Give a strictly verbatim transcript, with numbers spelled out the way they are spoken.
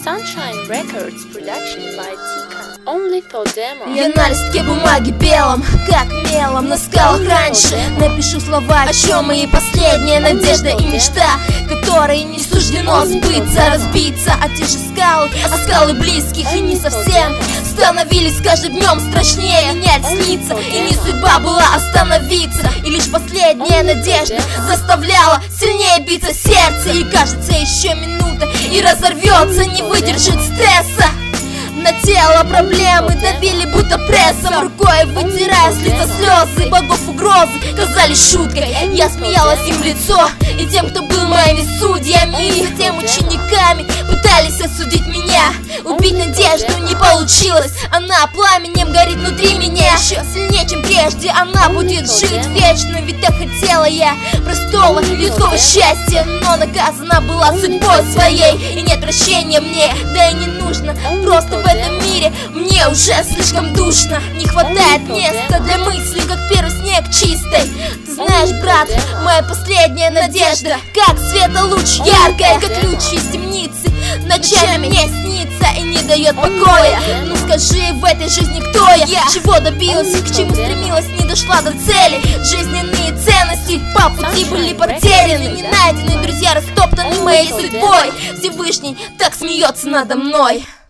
Sunshine Records production by Tika. Only for demo. Я на листке бумаги белом, как мелом, на скалах раньше напишу слова, о чем мои последняя надежда и мечта, которой не суждено сбыться, разбиться. А те же скалы, а скалы близких и не совсем становились с каждым днем страшнее. Менять снится, и не судьба была остановиться, и лишь последняя надежда заставляла сильнее биться сердце. И кажется, еще минута, и разорвется, не выдержит стресса. На тело проблемы давили будто прессом, рукой вытирая с лица слезы богов угрозы казались шуткой. Я смеялась им в лицо, и тем, кто был моими судьями, и тем учениками пытались осудить меня. Убить надежду не получилось, она пламенем горит внутри меня, еще сильнее, чем прежде. Она будет жить вечно, ведь так хотела я простого людского счастья, но наказана была судьбой своей, и нет прощения мне, да и не нужно. Просто в этом мире мне уже слишком душно, не хватает места для мысли, как первый снег чистой. Ты знаешь, брат, моя последняя надежда, как светолуч яркая, как луч из темницы, ночами мне снится и не дает покоя. Ну скажи, в этой жизни кто я, чего добилась и к чему стремилась, не дошла до цели. Жизненные ценности по пути были потеряны, не найдены, друзья растоптаны моей судьбой. Всевышний так смеется надо мной.